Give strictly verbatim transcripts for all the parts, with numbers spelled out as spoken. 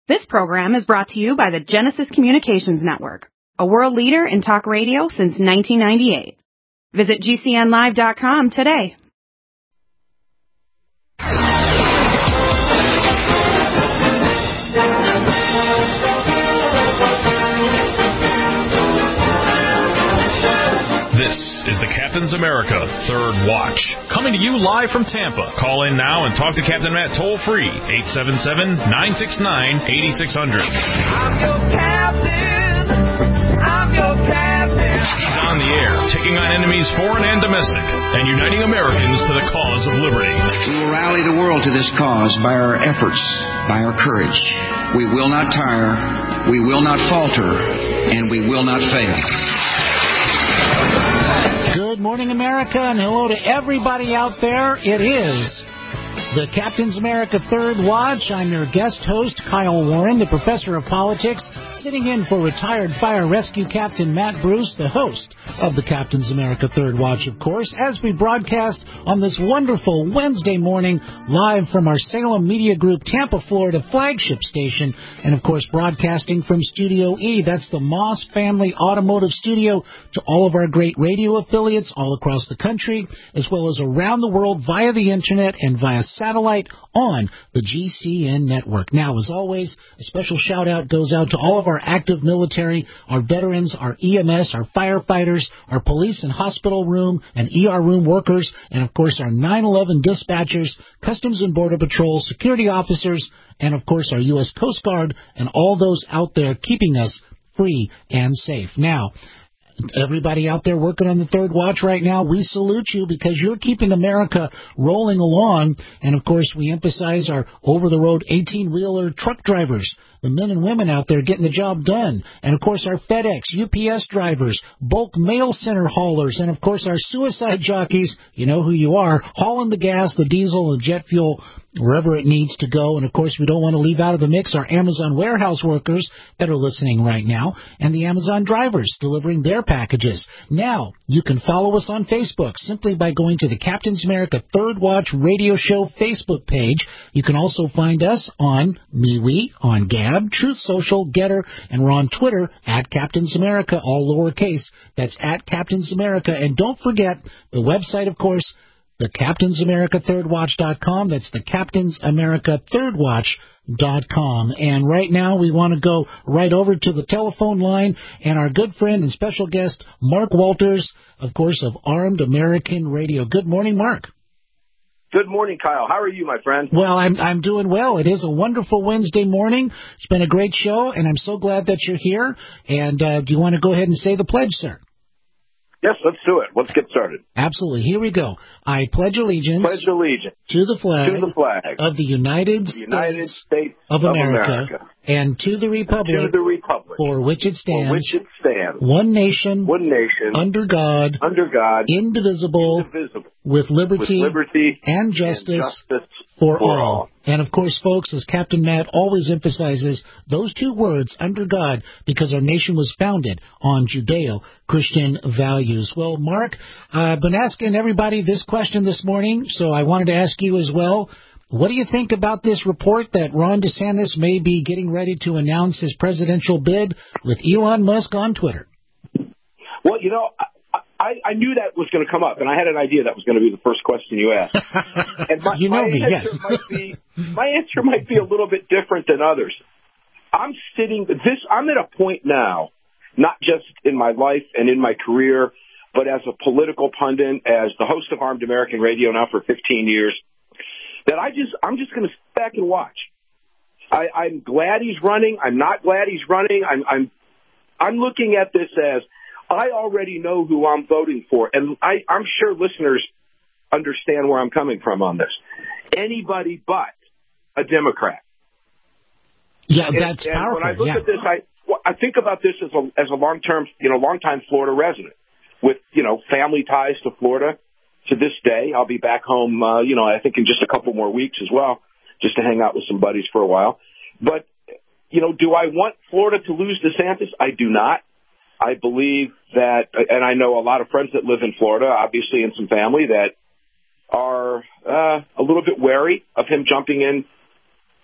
This program is brought to you by the Genesis Communications Network, a world leader in talk radio since nineteen ninety-eight. Visit G C N live dot com today. This is the Captain's America Third Watch, coming to you live from Tampa. Call in now and talk to Captain Matt toll-free, eight seven seven, nine six nine, eight six zero zero. I'm your captain. I'm your captain. He's on the air, taking on enemies foreign and domestic, and uniting Americans to the cause of liberty. We will rally the world to this cause by our efforts, by our courage. We will not tire, we will not falter, and we will not fail. Good morning, America, and hello to everybody out there. It is the Captain's America Third Watch. I'm your guest host, Kyle Warren, the professor of politics, sitting in for retired fire rescue captain Matt Bruce, the host of the Captain's America Third Watch, of course, as we broadcast on this wonderful Wednesday morning live from our Salem Media Group, Tampa, Florida flagship station, and, of course, broadcasting from Studio E. That's the Moss Family Automotive Studio, to all of our great radio affiliates all across the country, as well as around the world via the Internet and via satellite on the G C N network. Now, as always, a special shout-out goes out to all of our active military, our veterans, our E M S, our firefighters, our police and hospital room and E R room workers, and, of course, our nine eleven dispatchers, Customs and Border Patrol, security officers, and, of course, our U S Coast Guard, and all those out there keeping us free and safe. Now, everybody out there working on the Third Watch right now, we salute you because you're keeping America rolling along. And, of course, we emphasize our over-the-road eighteen-wheeler truck drivers, the men and women out there getting the job done. And, of course, our FedEx, U P S drivers, bulk mail center haulers, and, of course, our suicide jockeys, you know who you are, hauling the gas, the diesel, and jet fuel wherever it needs to go. And, of course, we don't want to leave out of the mix our Amazon warehouse workers that are listening right now, and the Amazon drivers delivering their packages. Now, you can follow us on Facebook simply by going to the Captain's America Third Watch Radio Show Facebook page. You can also find us on MeWe, on Gab, Truth Social, Getter, and we're on Twitter at Captain's America, all lowercase. That's at Captain's America. And don't forget the website, of course, the Captain's America Third Watch dot com. That's the Captain's America Third Watch dot com. And right now we want to go right over to the telephone line and our good friend and special guest, Mark Walters, of course, of Armed American Radio. Good morning, Mark. Good morning, Kyle. How are you, my friend? Well, I'm I'm doing well. It is a wonderful Wednesday morning. It's been a great show, and I'm so glad that you're here. And uh, do you want to go ahead and say the pledge, sir? Yes, let's do it. Let's get started. Absolutely. Here we go. I pledge allegiance, pledge allegiance to the flag, to the flag of the United, the United States, States of, of America, America, and to the republic, to the republic for which it stands, for which it stands, one nation, one nation, under God, under God, indivisible, indivisible, with liberty, with liberty and justice, and justice for, for all. all. And, of course, folks, as Captain Matt always emphasizes, those two words, under God, because our nation was founded on Judeo-Christian values. Well, Mark, I've been asking everybody this question this morning, so I wanted to ask you as well. What do you think about this report that Ron DeSantis may be getting ready to announce his presidential bid with Elon Musk on Twitter? Well, you know, I, I knew that was going to come up, and I had an idea that was going to be the first question you asked. And my, you know my me, answer yes. might be my answer might be a little bit different than others. I'm sitting this. I'm at a point now, not just in my life and in my career, but as a political pundit, as the host of Armed American Radio now for fifteen years, that I just I'm just going to sit back and watch. I, I'm glad he's running. I'm not glad he's running. I'm I'm I'm looking at this as I already know who I'm voting for, and I, I'm sure listeners understand where I'm coming from on this. Anybody but a Democrat. Yeah, that's and, powerful. And when I look yeah. at this, I well, I think about this as a as a long term, you know, long time Florida resident with you know family ties to Florida to this day. I'll be back home, uh, you know, I think in just a couple more weeks as well, just to hang out with some buddies for a while. But you know, do I want Florida to lose DeSantis? I do not. I believe that, and I know a lot of friends that live in Florida, obviously, and some family that are uh, a little bit wary of him jumping in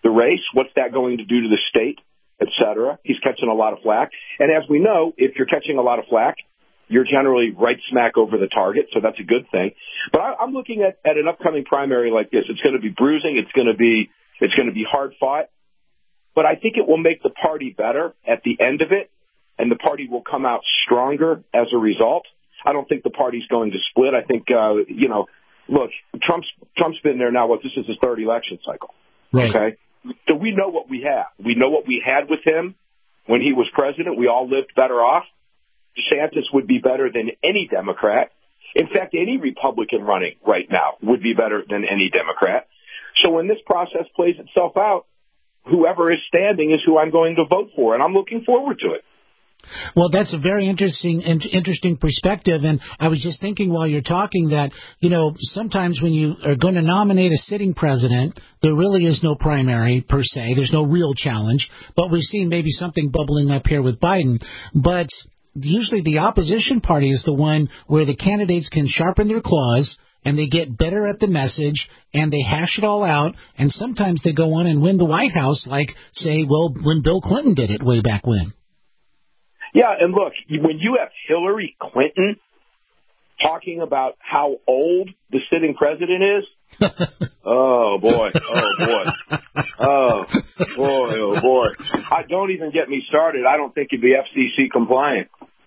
the race. What's that going to do to the state, et cetera? He's catching a lot of flack. And as we know, if you're catching a lot of flack, you're generally right smack over the target, so that's a good thing. But I, I'm looking at, at an upcoming primary like this. It's going to be bruising. It's going to be it's going to be hard fought. But I think it will make the party better at the end of it, and the party will come out stronger as a result. I don't think the party's going to split. I think, uh, you know, look, Trump's Trump's been there now. What, this is his third election cycle. Right. Okay? So we know what we have. We know what we had with him when he was president. We all lived better off. DeSantis would be better than any Democrat. In fact, any Republican running right now would be better than any Democrat. So when this process plays itself out, whoever is standing is who I'm going to vote for, and I'm looking forward to it. Well, that's a very interesting interesting perspective, and I was just thinking while you're talking that, you know, sometimes when you are going to nominate a sitting president, there really is no primary per se. There's no real challenge, but we've seen maybe something bubbling up here with Biden. But usually the opposition party is the one where the candidates can sharpen their claws and they get better at the message and they hash it all out. And sometimes they go on and win the White House, like, say, well, when Bill Clinton did it way back when. Yeah, and look, when you have Hillary Clinton talking about how old the sitting president is, oh, boy, oh, boy, oh, boy, oh, boy. I, don't even get me started. I don't think he'd be F C C compliant.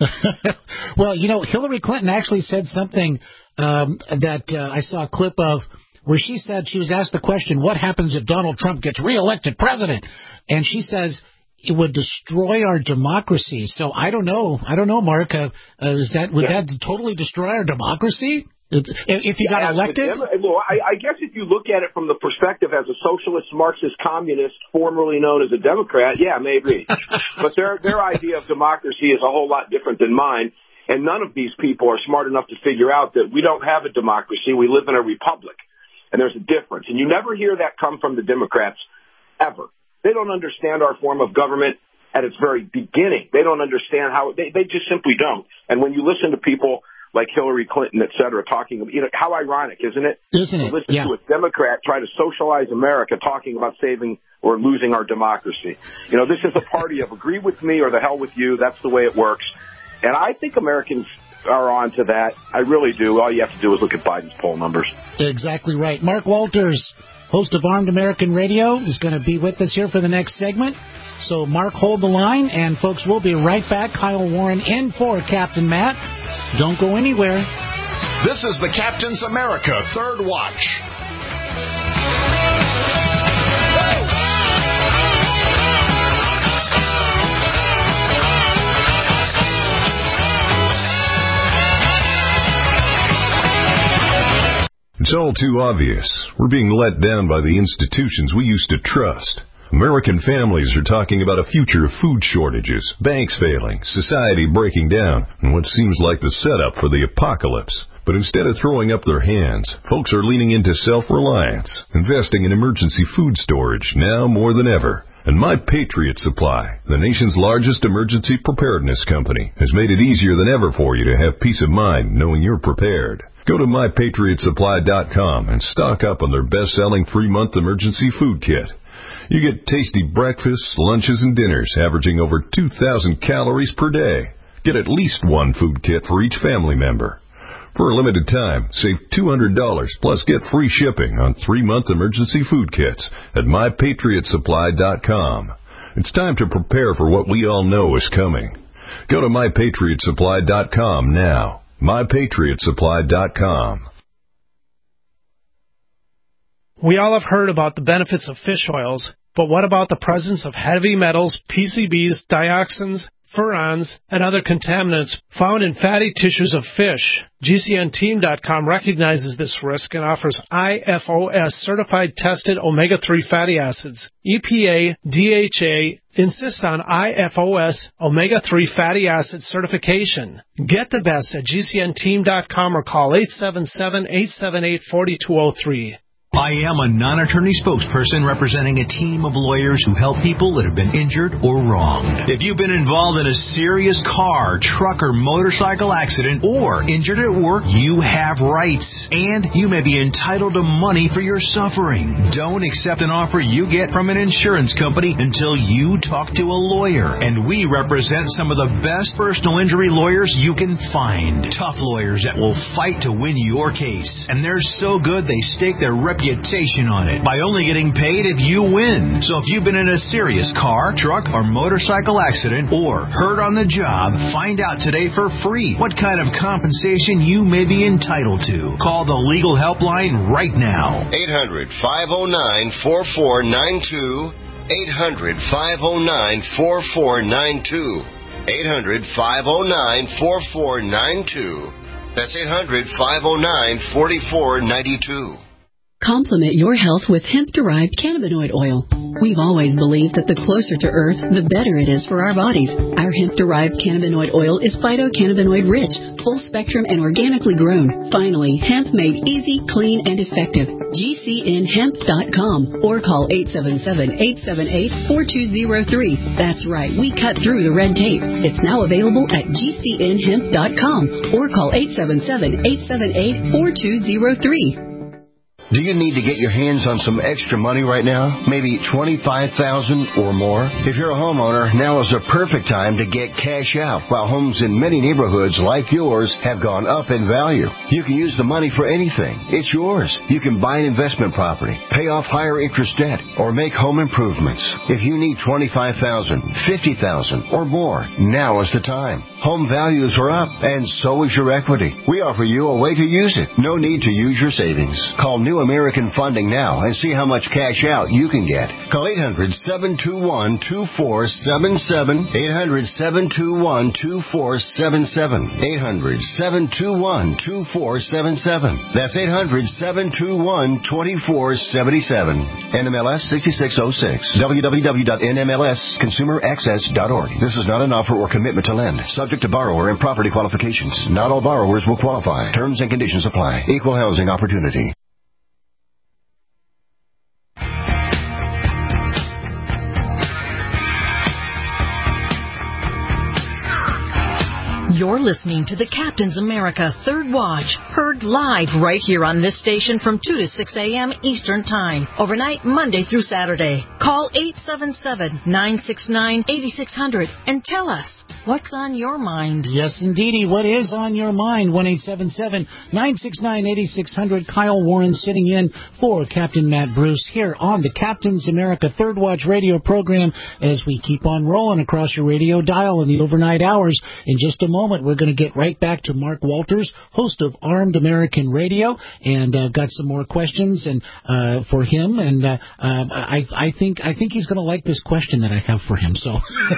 Well, you know, Hillary Clinton actually said something um, that uh, I saw a clip of where she said, she was asked the question, what happens if Donald Trump gets reelected president? And she says, it would destroy our democracy. So I don't know. I don't know, Mark. Uh, uh, is that would yeah. that totally destroy our democracy if, if he got yeah, elected? Well, I, I guess if you look at it from the perspective as a socialist, Marxist, communist, formerly known as a Democrat, yeah, maybe. But their their idea of democracy is a whole lot different than mine. And none of these people are smart enough to figure out that we don't have a democracy. We live in a republic. And there's a difference. And you never hear that come from the Democrats, ever. They don't understand our form of government at its very beginning. They don't understand how they, they just simply don't. And when you listen to people like Hillary Clinton, et cetera, talking, you know, how ironic, isn't it? Isn't it? To listen yeah. to a Democrat try to socialize America talking about saving or losing our democracy. You know, this is a party of agree with me or the hell with you. That's the way it works. And I think Americans are on to that. I really do. All you have to do is look at Biden's poll numbers. Exactly right. Mark Walters, host of Armed American Radio, is going to be with us here for the next segment. So, Mark, hold the line, and folks, we'll be right back. Kyle Warren in for Captain Matt. Don't go anywhere. This is the Captain's America Third Watch. It's all too obvious. We're being let down by the institutions we used to trust. American families are talking about a future of food shortages, banks failing, society breaking down, and what seems like the setup for the apocalypse. But instead of throwing up their hands, folks are leaning into self-reliance, investing in emergency food storage now more than ever. And My Patriot Supply, the nation's largest emergency preparedness company, has made it easier than ever for you to have peace of mind knowing you're prepared. Go to my patriot supply dot com and stock up on their best-selling three-month emergency food kit. You get tasty breakfasts, lunches, and dinners averaging over two thousand calories per day. Get at least one food kit for each family member. For a limited time, save two hundred dollars plus get free shipping on three-month emergency food kits at my patriot supply dot com. It's time to prepare for what we all know is coming. Go to my patriot supply dot com now. my patriot supply dot com. We all have heard about the benefits of fish oils, but what about the presence of heavy metals, P C Bs, dioxins, furans, and other contaminants found in fatty tissues of fish? G C N team dot com recognizes this risk and offers I F O S-certified tested omega three fatty acids. E P A, D H A insist on I F O S omega three fatty acid certification. Get the best at G C N team dot com or call eight seven seven, eight seven eight, four two zero three. I am a non-attorney spokesperson representing a team of lawyers who help people that have been injured or wronged. If you've been involved in a serious car, truck, or motorcycle accident or injured at work, you have rights, and you may be entitled to money for your suffering. Don't accept an offer you get from an insurance company until you talk to a lawyer, and we represent some of the best personal injury lawyers you can find. Tough lawyers that will fight to win your case, and they're so good they stake their reputation on it by only getting paid if you win. So if you've been in a serious car, truck, or motorcycle accident or hurt on the job, find out today for free what kind of compensation you may be entitled to. Call the legal helpline right now. eight hundred, five oh nine, four four nine two. eight hundred, five oh nine, four four nine two. eight hundred, five oh nine, four four nine two. That's eight hundred, five oh nine, four four nine two. Complement your health with hemp-derived cannabinoid oil. We've always believed that the closer to Earth, the better it is for our bodies. Our hemp-derived cannabinoid oil is phytocannabinoid-rich, full-spectrum, and organically grown. Finally, hemp made easy, clean, and effective. G C N hemp dot com or call eight seven seven, eight seven eight, four two zero three. That's right, we cut through the red tape. It's now available at G C N hemp dot com or call eight seven seven, eight seven eight, four two zero three. Do you need to get your hands on some extra money right now? Maybe twenty-five thousand dollars or more? If you're a homeowner, now is the perfect time to get cash out while homes in many neighborhoods like yours have gone up in value. You can use the money for anything. It's yours. You can buy an investment property, pay off higher interest debt, or make home improvements. If you need twenty-five thousand dollars, fifty thousand dollars or more, now is the time. Home values are up, and so is your equity. We offer you a way to use it. No need to use your savings. Call New American Funding now and see how much cash out you can get. Call eight hundred, seven two one, two four seven seven, eight hundred, seven two one, two four seven seven, eight hundred, seven two one, two four seven seven. That's eight hundred, seven two one, two four seven seven. N M L S sixty-six oh six. w w w dot n m l s consumer access dot org. This is not an offer or commitment to lend. Subject to borrower and property qualifications. Not all borrowers will qualify. Terms and conditions apply. Equal housing opportunity. You're listening to the Captain's America Third Watch, heard live right here on this station from two to six a.m. Eastern Time, overnight Monday through Saturday. Call eight seven seven, nine six nine, eight six zero zero and tell us what's on your mind. Yes, indeedy. What is on your mind? one eight seven seven, nine six nine, eight six zero zero. Kyle Warren sitting in for Captain Matt Bruce here on the Captain's America Third Watch radio program as we keep on rolling across your radio dial in the overnight hours. In just a moment, we're going to get right back to Mark Walters, host of Armed American Radio, and uh, got some more questions and uh, for him. And uh, um, I, I think I think he's going to like this question that I have for him. So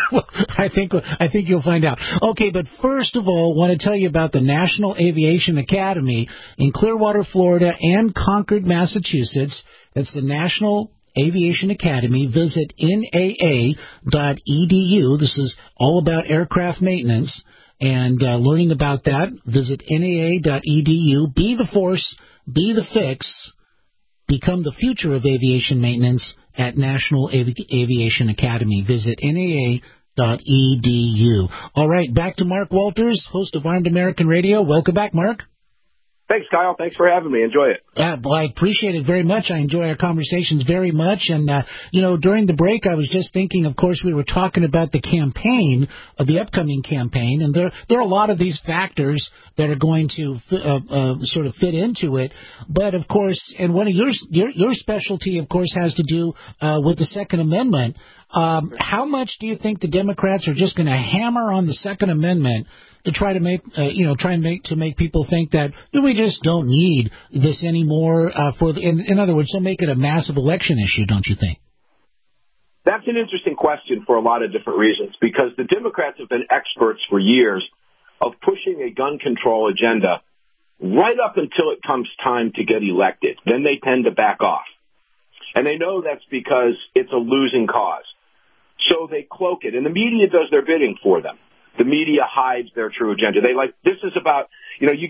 I think I think you'll find out. Okay, but first of all, I want to tell you about the National Aviation Academy in Clearwater, Florida, and Concord, Massachusetts. That's the National Aviation Academy. Visit N A A dot E D U. This is all about aircraft maintenance. And uh, learning about that, visit N A A dot E D U. Be the force, be the fix, become the future of aviation maintenance at National Avi- Aviation Academy. Visit N A A dot E D U. All right, back to Mark Walters, host of Armed American Radio. Welcome back, Mark. Thanks, Kyle. Thanks for having me. Enjoy it. Uh, well, I appreciate it very much. I enjoy our conversations very much. And, uh, you know, during the break, I was just thinking, of course, we were talking about the campaign, of the upcoming campaign, and there there are a lot of these factors that are going to uh, uh, sort of fit into it. But, of course, and one of your your, your specialty, of course, has to do uh, with the Second Amendment. Um, how much do you think the Democrats are just going to hammer on the Second Amendment to try to make, uh, you know, try and make to make people think that we just don't need this anymore? Uh, for the, in, in other words, they'll make it a massive election issue, don't you think? That's an interesting question for a lot of different reasons, because the Democrats have been experts for years of pushing a gun control agenda right up until it comes time to get elected. Then they tend to back off. And they know that's because it's a losing cause. So they cloak it, and the media does their bidding for them. The media hides their true agenda. They like, this is about, you know, you get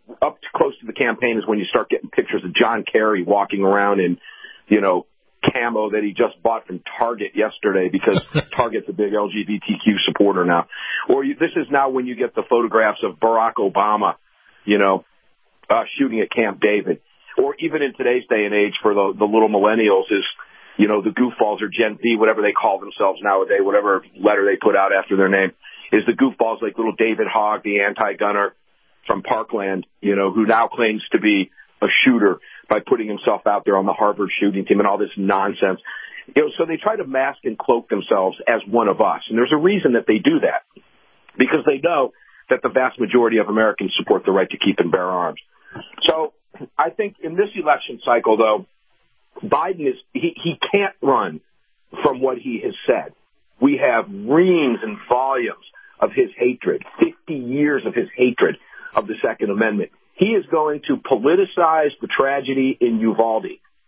up to close to the campaign is when you start getting pictures of John Kerry walking around in, you know, camo that he just bought from Target yesterday because Target's a big L G B T Q supporter now. Or you, this is now when you get the photographs of Barack Obama, you know, uh, shooting at Camp David. Or even in today's day and age for the, the little millennials is, you know, the goofballs or Gen Z, whatever they call themselves nowadays, whatever letter they put out after their name, is the goofballs like little David Hogg, the anti-gunner from Parkland, you know, who now claims to be a shooter by putting himself out there on the Harvard shooting team and all this nonsense. You know, so they try to mask and cloak themselves as one of us. And there's a reason that they do that, because they know that the vast majority of Americans support the right to keep and bear arms. So I think in this election cycle, though, Biden is, he, he can't run from what he has said. We have reams and volumes of his hatred, fifty years of his hatred of the Second Amendment. He is going to politicize the tragedy in Uvalde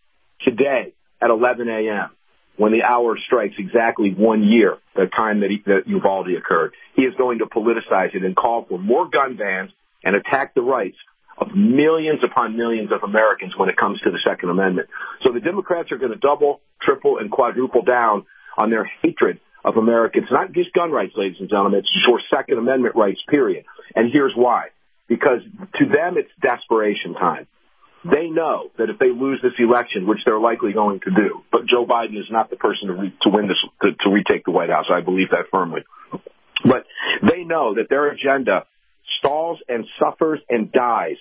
today at eleven a.m. when the hour strikes exactly one year, the time that, he, that Uvalde occurred. He is going to politicize it and call for more gun bans and attack the rights of millions upon millions of Americans when it comes to the Second Amendment. So the Democrats are going to double, triple, and quadruple down on their hatred of Americans, not just gun rights, ladies and gentlemen, it's for Second Amendment rights, period. And here's why. Because to them, it's desperation time. They know that if they lose this election, which they're likely going to do, but Joe Biden is not the person to, re- to win this, to, to retake the White House. I believe that firmly. But they know that their agenda stalls and suffers and dies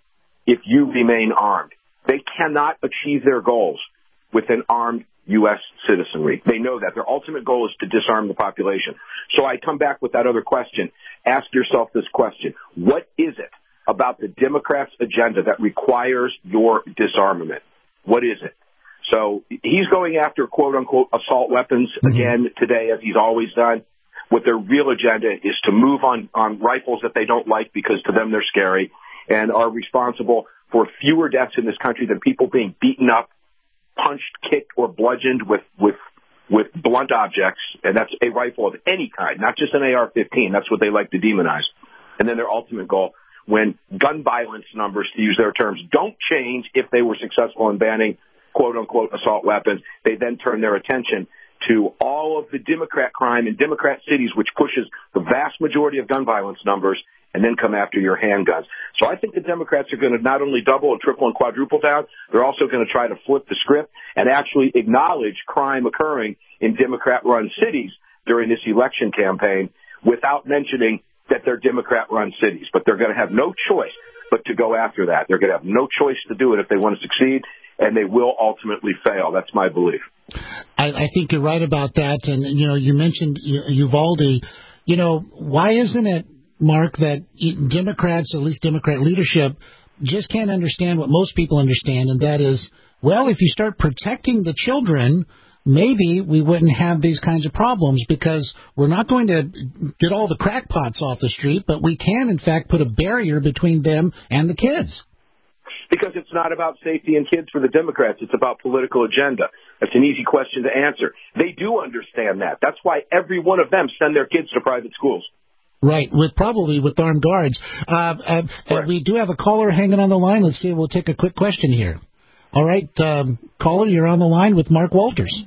if you remain armed. They cannot achieve their goals with an armed U S citizenry. They know that. Their ultimate goal is to disarm the population. So I come back with that other question. Ask yourself this question. What is it about the Democrats' agenda that requires your disarmament? What is it? So he's going after, quote-unquote, assault weapons again today, as he's always done. What their real agenda is to move on, on rifles that they don't like because to them they're scary and are responsible for fewer deaths in this country than people being beaten up, punched, kicked, or bludgeoned with, with, with blunt objects, and that's a rifle of any kind, not just an A R fifteen. That's what they like to demonize. And then their ultimate goal, when gun violence numbers, to use their terms, don't change if they were successful in banning, quote-unquote, assault weapons, they then turn their attention to all of the Democrat crime in Democrat cities, which pushes the vast majority of gun violence numbers, and then come after your handguns. So I think the Democrats are going to not only double and triple and quadruple down, they're also going to try to flip the script and actually acknowledge crime occurring in Democrat-run cities during this election campaign without mentioning that they're Democrat-run cities. But they're going to have no choice but to go after that. They're going to have no choice to do it if they want to succeed, and they will ultimately fail. That's my belief. I, I think you're right about that. And, you know, you mentioned Uvalde. You know, why isn't it, Mark, that Democrats, at least Democrat leadership, just can't understand what most people understand, and that is, well, if you start protecting the children, maybe we wouldn't have these kinds of problems because we're not going to get all the crackpots off the street, but we can, in fact, put a barrier between them and the kids. Because it's not about safety and kids for the Democrats. It's about political agenda. That's an easy question to answer. They do understand that. That's why every one of them send their kids to private schools. Right, with probably with armed guards. Uh, uh, uh, we do have a caller hanging on the line. Let's see. We'll take a quick question here. All right, um, caller, you're on the line with Mark Walters.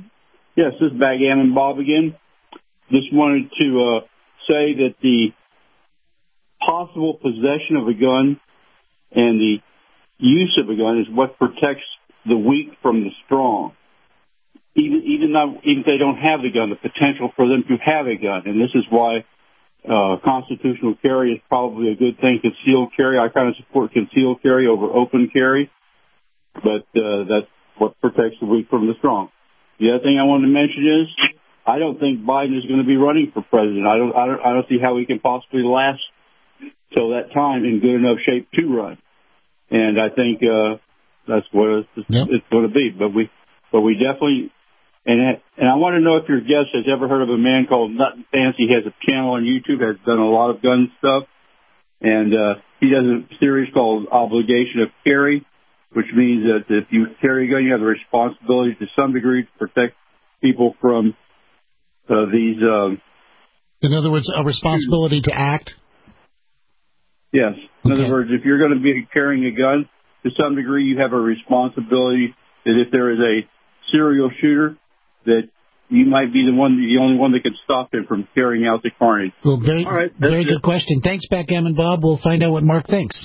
Yes, this is Backgammon Bob again. Just wanted to uh, say that the possible possession of a gun and the use of a gun is what protects the weak from the strong. Even even though even if they don't have the gun, the potential for them to have a gun, and this is why uh, constitutional carry is probably a good thing. Concealed carry, I kind of support concealed carry over open carry, but uh, that's what protects the weak from the strong. The other thing I wanted to mention is I don't think Biden is going to be running for president. I don't I don't I don't see how he can possibly last till that time in good enough shape to run. And I think uh, that's what it's, yep. it's going to be. But we, but we definitely, and and I want to know if your guest has ever heard of a man called Nuttin Fancy. He has a channel on YouTube. Has done a lot of gun stuff, and uh, he does a series called Obligation of Carry, which means that if you carry a gun, you have a responsibility to some degree to protect people from uh, these. Um, In other words, a responsibility to act. Yes. In Okay. other words, if you're going to be carrying a gun, to some degree you have a responsibility that if there is a serial shooter, that you might be the one, the only one that can stop him from carrying out the carnage. Well, very, All right, very it. good question. Thanks, Backgammon Bob. We'll find out what Mark thinks.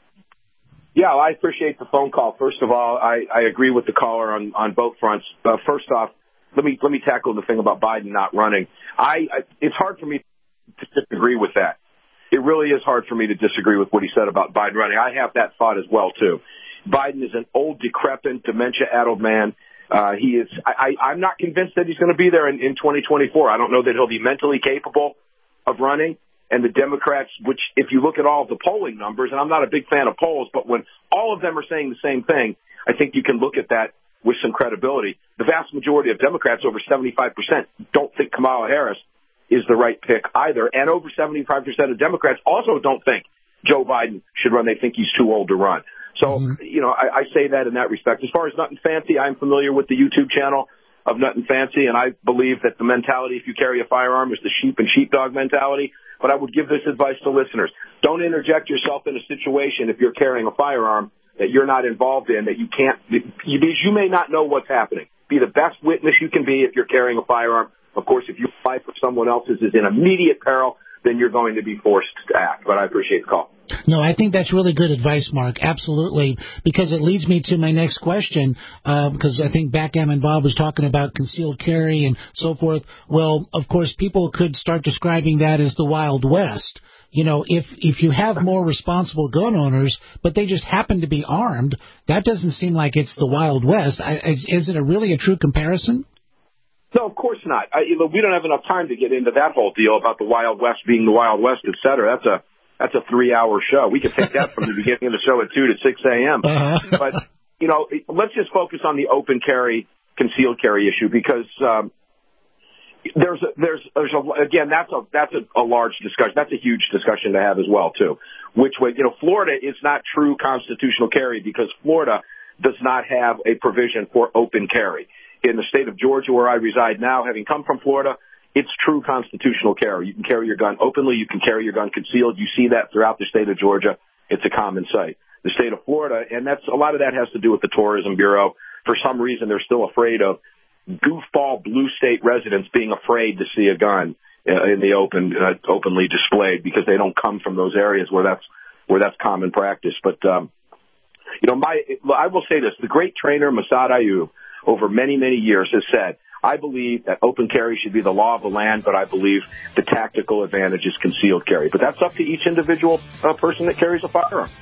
Yeah, well, I appreciate the phone call. First of all, I, I agree with the caller on, on both fronts. Uh, first off, let me let me tackle the thing about Biden not running. I, I it's hard for me to disagree with that. It really is hard for me to disagree with what he said about Biden running. I have that thought as well too. Biden is an old, decrepit, dementia-addled man. Uh, he is. I, I, I'm not convinced that he's going to be there in, in twenty twenty-four. I don't know that he'll be mentally capable of running. And the Democrats, which if you look at all of the polling numbers, and I'm not a big fan of polls, but when all of them are saying the same thing, I think you can look at that with some credibility. The vast majority of Democrats, over seventy-five percent, don't think Kamala Harris is the right pick either. And over seventy-five percent of Democrats also don't think Joe Biden should run. They think he's too old to run. So, mm-hmm. you know, I, I say that in that respect. As far as Nut and Fancy, I'm familiar with the YouTube channel of Nut and Fancy, and I believe that the mentality, if you carry a firearm, is the sheep and sheepdog mentality. But I would give this advice to listeners. Don't interject yourself in a situation if you're carrying a firearm that you're not involved in, that you can't, you, you may not know what's happening. Be the best witness you can be if you're carrying a firearm. Of course, if your life or someone else's is in immediate peril, then you're going to be forced to act. But I appreciate the call. No, I think that's really good advice, Mark. Absolutely. Because it leads me to my next question, uh, because I think Backgammon Bob was talking about concealed carry and so forth. Well, of course, people could start describing that as the Wild West. You know, if if you have more responsible gun owners, but they just happen to be armed, that doesn't seem like it's the Wild West. I, is, is it a really a true comparison? No, of course not. I, you know, we don't have enough time to get into that whole deal about the Wild West being the Wild West, et cetera. That's a that's a three-hour show. We could take that from the beginning of the show at two to six a.m. Uh-huh. But you know, let's just focus on the open carry, concealed carry issue because um, there's a, there's there's a, again that's a that's a, a large discussion. That's a huge discussion to have as well too. Which way, you know, Florida is not true constitutional carry because Florida does not have a provision for open carry. In the state of Georgia, where I reside now, having come from Florida, it's true constitutional carry. You can carry your gun openly. You can carry your gun concealed. You see that throughout the state of Georgia. It's a common sight. The state of Florida, and that's a lot of that has to do with the Tourism Bureau. For some reason, they're still afraid of goofball blue state residents being afraid to see a gun uh, in the open, uh, openly displayed because they don't come from those areas where that's where that's common practice. But um, you know, my I will say this: the great trainer Massad Ayoob, over many, many years, has said, I believe that open carry should be the law of the land, but I believe the tactical advantage is concealed carry. But that's up to each individual uh, person that carries a firearm.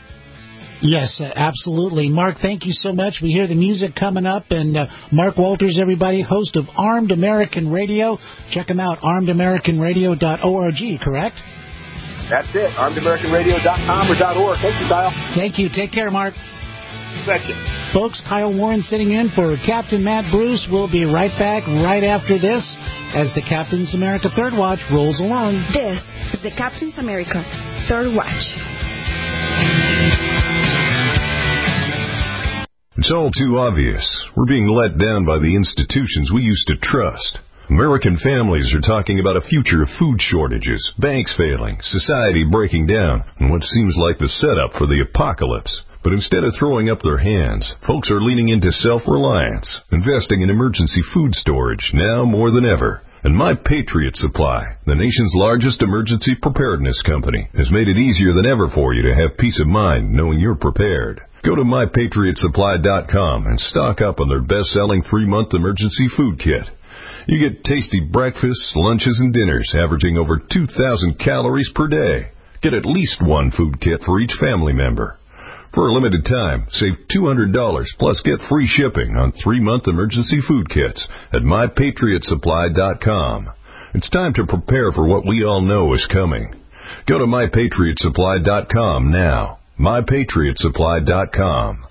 Yes, absolutely. Mark, thank you so much. We hear the music coming up, and uh, Mark Walters, everybody, host of Armed American Radio. Check him out, armed american radio dot org, correct? That's it, armed american radio dot com or .org. Thank you, Kyle. Thank you. Take care, Mark. Section. Folks, Kyle Warren sitting in for Captain Matt Bruce. We'll be right back right after this as the Captain's America Third Watch rolls along. This is the Captain's America Third Watch. It's all too obvious. We're being let down by the institutions we used to trust. American families are talking about a future of food shortages, banks failing, society breaking down, and what seems like the setup for the apocalypse. But instead of throwing up their hands, folks are leaning into self-reliance, investing in emergency food storage now more than ever. And My Patriot Supply, the nation's largest emergency preparedness company, has made it easier than ever for you to have peace of mind knowing you're prepared. Go to my patriot supply dot com and stock up on their best-selling three-month emergency food kit. You get tasty breakfasts, lunches, and dinners averaging over two thousand calories per day. Get at least one food kit for each family member. For a limited time, save two hundred dollars plus get free shipping on three-month emergency food kits at my patriot supply dot com. It's time to prepare for what we all know is coming. Go to my patriot supply dot com now. my patriot supply dot com.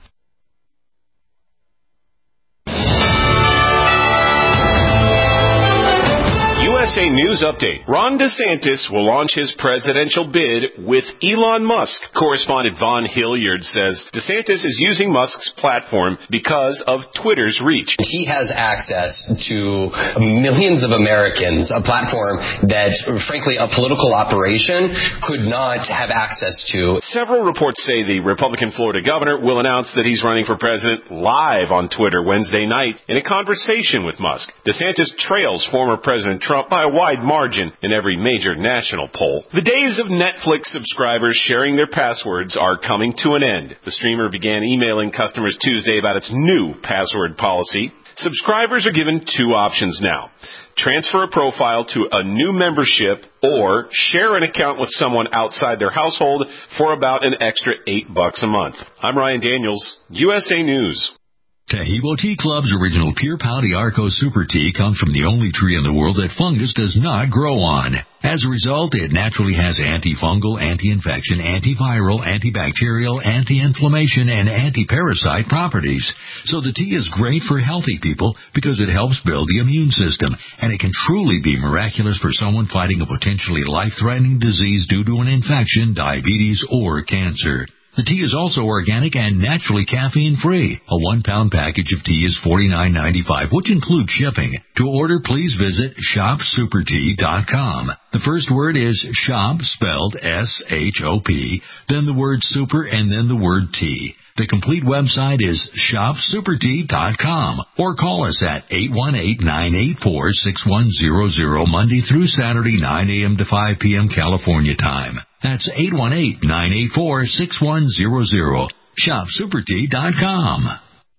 U S S A News Update. Ron DeSantis will launch his presidential bid with Elon Musk. Correspondent Von Hilliard says DeSantis is using Musk's platform because of Twitter's reach. He has access to millions of Americans, a platform that, frankly, a political operation could not have access to. Several reports say the Republican Florida governor will announce that he's running for president live on Twitter Wednesday night in a conversation with Musk. DeSantis trails former President Trump by a wide margin in every major national poll. The days of Netflix subscribers sharing their passwords are coming to an end. The streamer began emailing customers Tuesday about its new password policy. Subscribers are given two options now. Transfer a profile to a new membership or share an account with someone outside their household for about an extra eight bucks a month. I'm Ryan Daniels, U S A News. Tahibo Tea Club's original Pure Pau Arco Super Tea comes from the only tree in the world that fungus does not grow on. As a result, it naturally has antifungal, anti-infection, antiviral, antibacterial, anti-inflammation, and anti-parasite properties. So the tea is great for healthy people because it helps build the immune system, and it can truly be miraculous for someone fighting a potentially life-threatening disease due to an infection, diabetes, or cancer. The tea is also organic and naturally caffeine-free. A one-pound package of tea is forty-nine ninety-five, which includes shipping. To order, please visit shop super tea dot com. The first word is shop, spelled S H O P, then the word super, and then the word tea. The complete website is shop super tea dot com, or call us at eight one eight, nine eight four, six one zero zero Monday through Saturday, nine a.m. to five p.m. California time. That's eight one eight, nine eight four, six one zero zero. shop super tea dot com.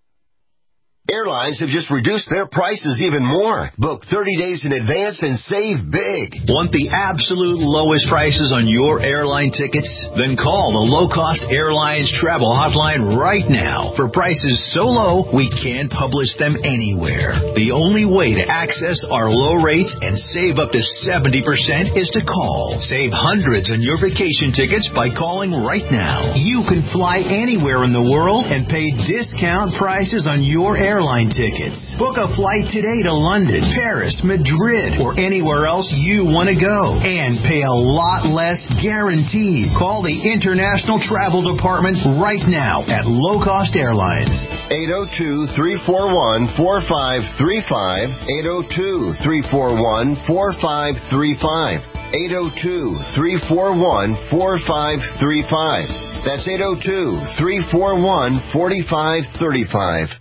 Airlines have just reduced their prices even more. Book thirty days in advance and save big. Want the absolute lowest prices on your airline tickets? Then call the Low Cost Airlines Travel Hotline right now. For prices so low, we can't publish them anywhere. The only way to access our low rates and save up to seventy percent is to call. Save hundreds on your vacation tickets by calling right now. You can fly anywhere in the world and pay discount prices on your airline Airline tickets. Book a flight today to London, Paris, Madrid, or anywhere else you want to go, and pay a lot less guaranteed. Call the International Travel Department right now at Low Cost Airlines. eight oh two, three four one, four five three five. eight oh two, three four one, four five three five. eight oh two, three four one, four five three five. That's eight oh two, three four one, four five three five.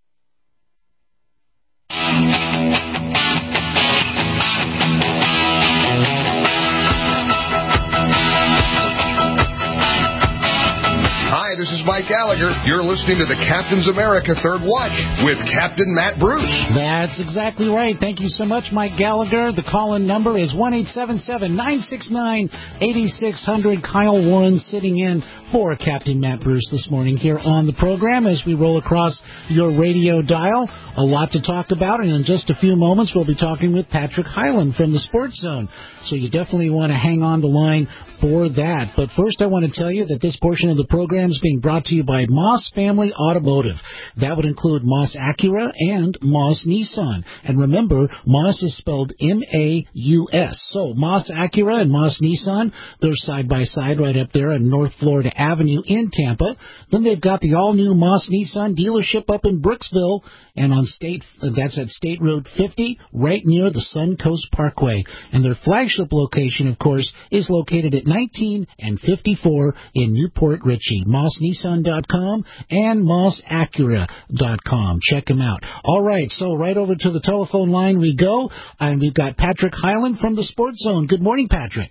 Hi, this is Mike Gallagher. You're listening to the Captain's America Third Watch with Captain Matt Bruce. That's exactly right. Thank you so much, Mike Gallagher. The call-in number is one eight seven seven, nine six nine, eight six zero zero. Kyle Warren sitting in for Captain Matt Bruce this morning here on the program as we roll across your radio dial. A lot to talk about, and in just a few moments we'll be talking with Patrick Hyland from the Sports Zone. So you definitely want to hang on the line for that. But first I want to tell you that this portion of the program is being brought to you by Moss Family Automotive. That would include Moss Acura and Moss Nissan. And remember, Moss is spelled M A U S. So Moss Acura and Moss Nissan, they're side by side right up there on North Florida Avenue in Tampa. Then they've got the all-new Moss Nissan dealership up in Brooksville and on State, that's at State Road fifty, right near the Suncoast Parkway. And their flagship location, of course, is located at nineteen and fifty-four in Newport Richey. Moss Nissan dot com and Moss Acura dot com. Check them out. All right, so right over to the telephone line we go, and we've got Patrick Hyland from the Sports Zone. Good morning, Patrick.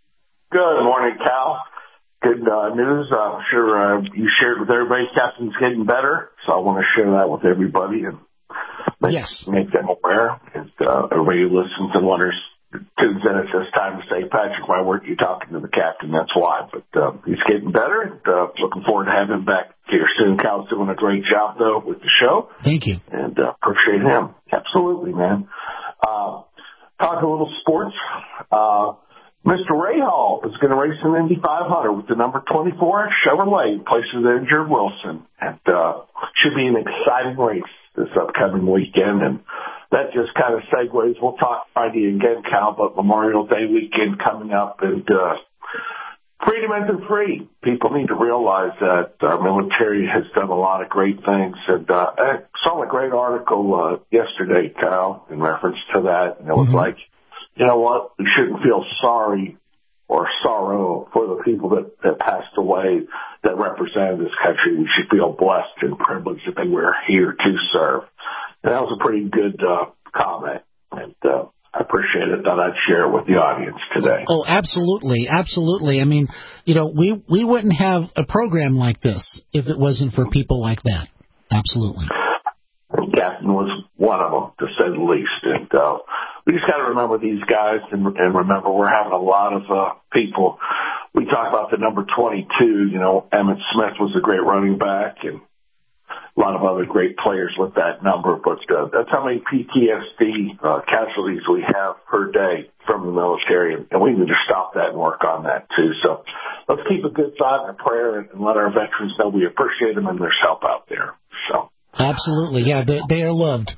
Good morning, Cal. Good uh, news. I'm sure uh, you shared with everybody Captain's getting better, so I want to share that with everybody and make, yes. make them aware. And uh, everybody who listens and wonders, tunes in at this time to say, Patrick, why weren't you talking to the captain? That's why. But uh, he's getting better. And, uh, looking forward to having him back here soon. Cal's doing a great job, though, with the show. Thank you. And uh, appreciate him. Absolutely, man. Uh, talk a little sports. Uh, Mister Rahal is going to race an Indy five hundred with the number twenty-four Chevrolet in place of the injured Wilson. And uh, should be an exciting race this upcoming weekend. And that just kind of segues. We'll talk Friday again, Cal, but Memorial Day weekend coming up, and uh, freedom isn't free. People need to realize that our military has done a lot of great things. And uh, I saw a great article uh, yesterday, Cal, in reference to that. And it was mm-hmm. like, you know what? We shouldn't feel sorry or sorrow for the people that, that passed away that represented this country. We should feel blessed and privileged that they were here to serve. And that was a pretty good uh, comment. And uh, I appreciate it. Thought I'd share it with the audience today. Oh, absolutely. Absolutely. I mean, you know, we, we wouldn't have a program like this if it wasn't for people like that. Absolutely. And Captain was one of them, to say the least. And uh, we just got to remember these guys and, and remember we're having a lot of uh, people. We talk about the number twenty-two. You know, Emmitt Smith was a great running back, and a lot of other great players with that number, but uh, that's how many P T S D uh, casualties we have per day from the military, and we need to stop that and work on that too. So let's keep a good thought and a prayer, and let our veterans know we appreciate them and there's help out there. So absolutely, yeah, they, they are loved.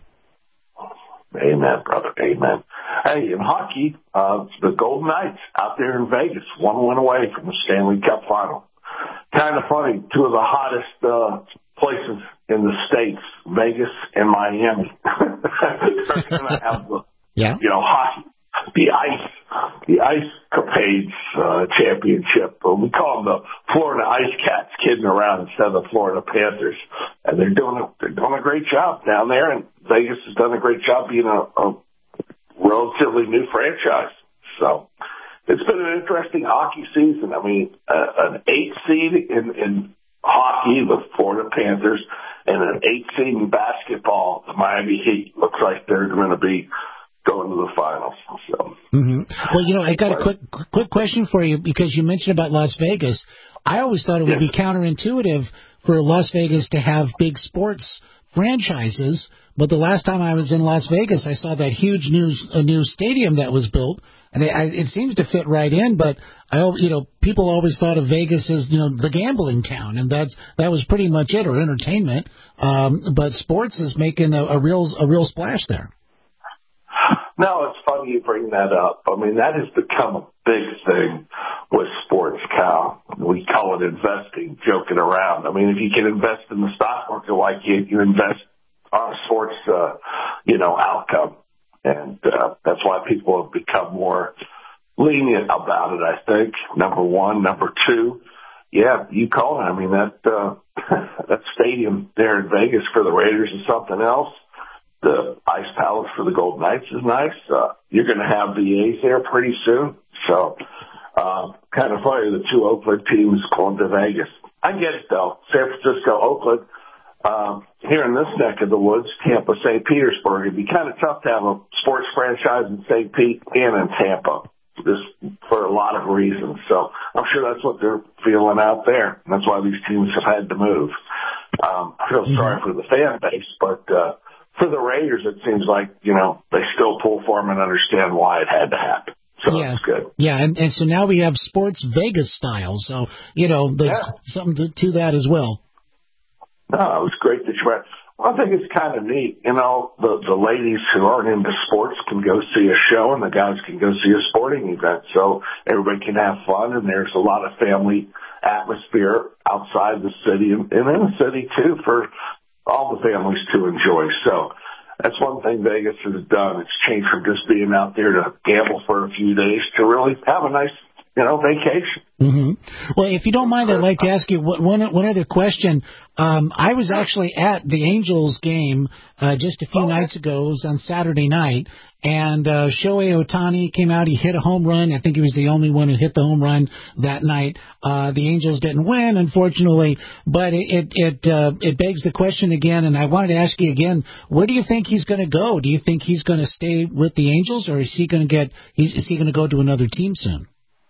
Amen, brother. Amen. Hey, in hockey, uh, the Golden Knights out there in Vegas, one win away from the Stanley Cup final. Kind of funny, two of the hottest uh, places in the States, Vegas and Miami. They're going to have the, yeah. you know, hockey, the ice, the ice capades uh, championship. We call them the Florida Ice Cats, kidding around instead of the Florida Panthers. And they're doing a, they're doing a great job down there. And Vegas has done a great job being a, a relatively new franchise. So it's been an interesting hockey season. I mean, uh, an eight seed in, in hockey, the Florida Panthers, and an eight seed in basketball, the Miami Heat. Looks like they're going to be going to the finals. So, mm-hmm. Well, you know, I got a quick quick question for you because you mentioned about Las Vegas. I always thought it would yes. be counterintuitive for Las Vegas to have big sports franchises, but the last time I was in Las Vegas, I saw that huge new a new stadium that was built. And it, I, it seems to fit right in, but I, you know, people always thought of Vegas as, you know, the gambling town, and that's that was pretty much it, or entertainment. Um, but sports is making a, a real a real splash there. No, it's funny you bring that up. I mean, that has become a big thing with sports, Cal. We call it investing, joking around. I mean, if you can invest in the stock market like you, you invest on a sports, uh, you know, outcome. And uh, that's why people have become more lenient about it, I think, number one. Number two, yeah, you call it. I mean, that uh, that stadium there in Vegas for the Raiders is something else. The Ice Palace for the Golden Knights is nice. Uh, you're going to have the A's there pretty soon. So uh, kind of funny, the two Oakland teams going to Vegas. I get it, though. San Francisco, Oakland. Um, here in this neck of the woods, Tampa, Saint Petersburg, it'd be kind of tough to have a sports franchise in Saint Pete and in Tampa, just for a lot of reasons. So I'm sure that's what they're feeling out there. And that's why these teams have had to move. Um, I feel sorry for the fan base, but uh, for the Raiders, it seems like, you know, they still pull for them and understand why it had to happen. So yeah. That's good. Yeah, and, and so now we have sports Vegas style. So, you know, there's yeah. something to, to that as well. No, it was great that you went. Well, I think it's kind of neat. You know, the the ladies who aren't into sports can go see a show, and the guys can go see a sporting event. So everybody can have fun, and there's a lot of family atmosphere outside the city and, and in the city, too, for all the families to enjoy. So that's one thing Vegas has done. It's changed from just being out there to gamble for a few days to really have a nice, you know, vacation. Mm-hmm. Well, if you don't mind, I'd like to ask you one one other question. Um, I was actually at the Angels game uh, just a few oh. nights ago. It was on Saturday night, and uh, Shohei Ohtani came out. He hit a home run. I think he was the only one who hit the home run that night. Uh, the Angels didn't win, unfortunately, but it it it, uh, it begs the question again, and I wanted to ask you again, where do you think he's going to go? Do you think he's going to stay with the Angels, or is he going to get? He's, is he going to go to another team soon?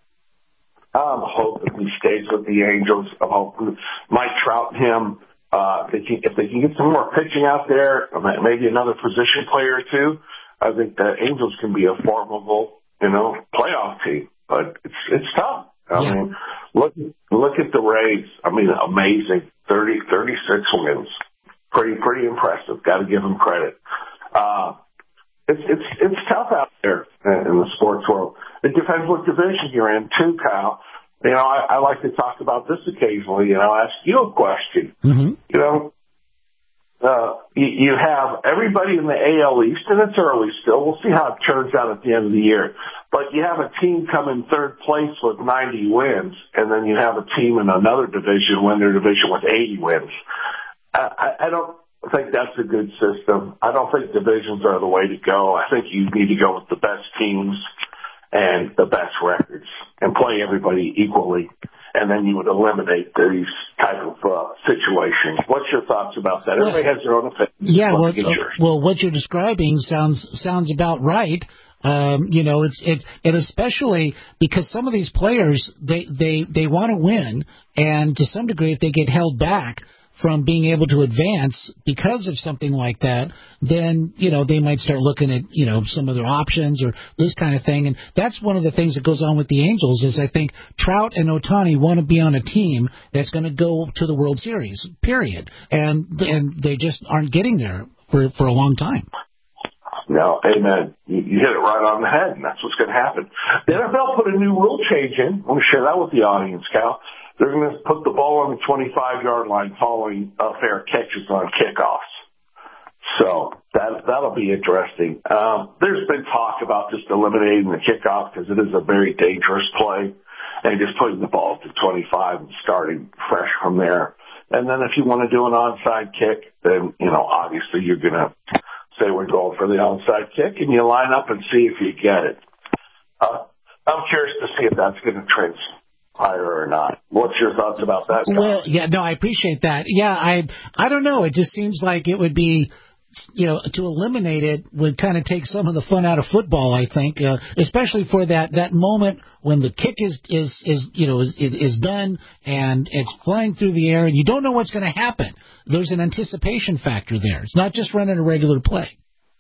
I'm hoping he stays with the Angels. I'm hoping Mike Trout and him, uh, they can, if they can get some more pitching out there, maybe another position player or two, I think the Angels can be a formidable, you know, playoff team. But it's it's tough. I yeah. mean, look look at the Rays. I mean, amazing, thirty, thirty-six wins. Pretty pretty impressive. Got to give them credit. Uh, it's it's it's tough out there in the sports world. It depends what division you're in, too, Kyle. You know, I, I like to talk about this occasionally. You know, ask you a question. Mm-hmm. You know, uh, you, you have everybody in the A L East, and it's early still. We'll see how it turns out at the end of the year. But you have a team come in third place with ninety wins, and then you have a team in another division win their division with eighty wins. I, I, I don't think that's a good system. I don't think divisions are the way to go. I think you need to go with the best teams and the best records and play everybody equally, and then you would eliminate these type of uh, situations. What's your thoughts about that? Everybody has their own opinion. Yeah, well, uh, well, what you're describing sounds sounds about right. Um, you know, it's it's and especially because some of these players they they they want to win, and to some degree, if they get held back from being able to advance because of something like that, then, you know, they might start looking at, you know, some of their options or this kind of thing. And that's one of the things that goes on with the Angels is I think Trout and Ohtani want to be on a team that's going to go to the World Series, period. And and they just aren't getting there for, for a long time. No, amen. You, you hit it right on the head, and that's what's going to happen. The N F L put a new rule change in. I want to share that with the audience, Cal. They're going to put the ball on the twenty-five-yard line following uh, fair catches on kickoffs. So that, that'll be interesting. Um, there's been talk about just eliminating the kickoff because it is a very dangerous play and just putting the ball to twenty-five and starting fresh from there. And then if you want to do an onside kick, then, you know, obviously you're going to say we're going for the onside kick and you line up and see if you get it. Uh, I'm curious to see if that's going to transpire or not. What's your thoughts about that, Tom? Well, yeah, no, I appreciate that. Yeah, I I don't know. It just seems like it would be, you know, to eliminate it would kind of take some of the fun out of football, I think, uh, especially for that, that moment when the kick is, is, is you know, is, is done and it's flying through the air and you don't know what's going to happen. There's an anticipation factor there. It's not just running a regular play.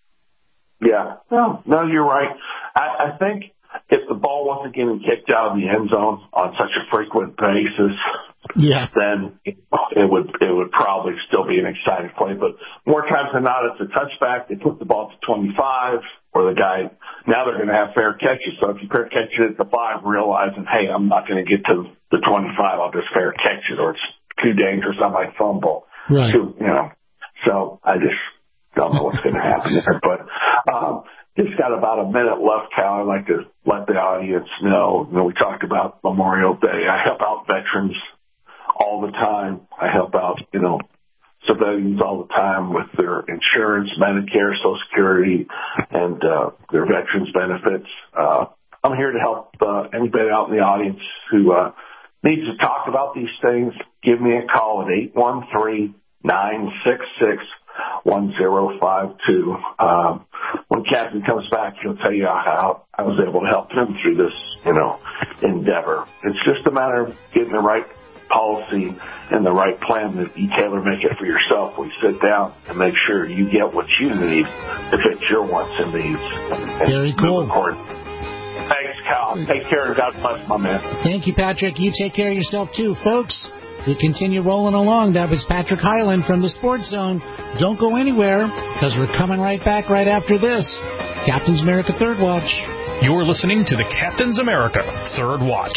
Yeah. No, no, you're right. I, I think if the ball wasn't getting kicked out of the end zone on such a frequent basis, yeah, then it would it would probably still be an exciting play. But more times than not, it's a touchback. They put the ball to twenty-five, or the guy, now they're going to have fair catches. So if you fair catch it at the five, realizing, hey, I'm not going to get to the twenty-five, I'll just fair catch it, or it's too dangerous, I might fumble. Right. Too, you know, so I just don't know what's going to happen there. But um, just got about a minute left, Cal. I'd like to let the audience know. You know, we talked about Memorial Day. I help out veterans all the time. I help out, you know, civilians all the time with their insurance, Medicare, Social Security, and uh, their veterans benefits. Uh, I'm here to help uh, anybody out in the audience who uh, needs to talk about these things. Give me a call at eight one three, nine six six, one zero five two. Um, when Captain comes back, he'll tell you how I was able to help him through this, you know, endeavor. It's just a matter of getting the right policy and the right plan that you tailor make it for yourself. We sit down and make sure you get what you need to fit your wants and needs. And Very cool. Thanks, Cal. Take care and God bless, my man. Thank you, Patrick. You take care of yourself, too, folks. We continue rolling along. That was Patrick Hyland from the Sports Zone. Don't go anywhere, because we're coming right back right after this. Captain's America Third Watch. You're listening to the Captain's America Third Watch.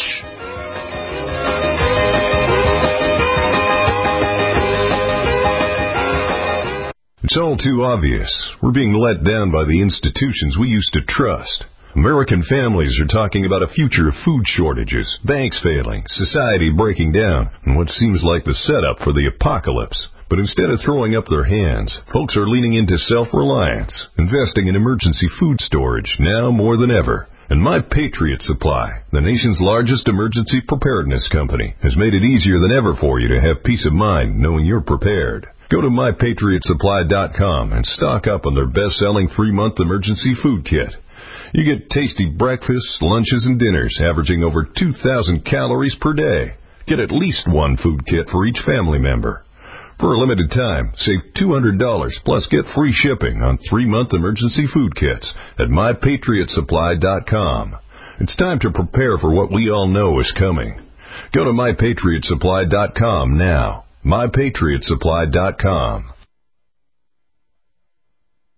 It's all too obvious. We're being let down by the institutions we used to trust. American families are talking about a future of food shortages, banks failing, society breaking down, and what seems like the setup for the apocalypse. But instead of throwing up their hands, folks are leaning into self-reliance, investing in emergency food storage now more than ever. And My Patriot Supply, the nation's largest emergency preparedness company, has made it easier than ever for you to have peace of mind knowing you're prepared. Go to my patriot supply dot com and stock up on their best-selling three-month emergency food kit. You get tasty breakfasts, lunches, and dinners averaging over two thousand calories per day. Get at least one food kit for each family member. For a limited time, save two hundred dollars plus get free shipping on three-month emergency food kits at my patriot supply dot com. It's time to prepare for what we all know is coming. Go to my patriot supply dot com now. my patriot supply dot com.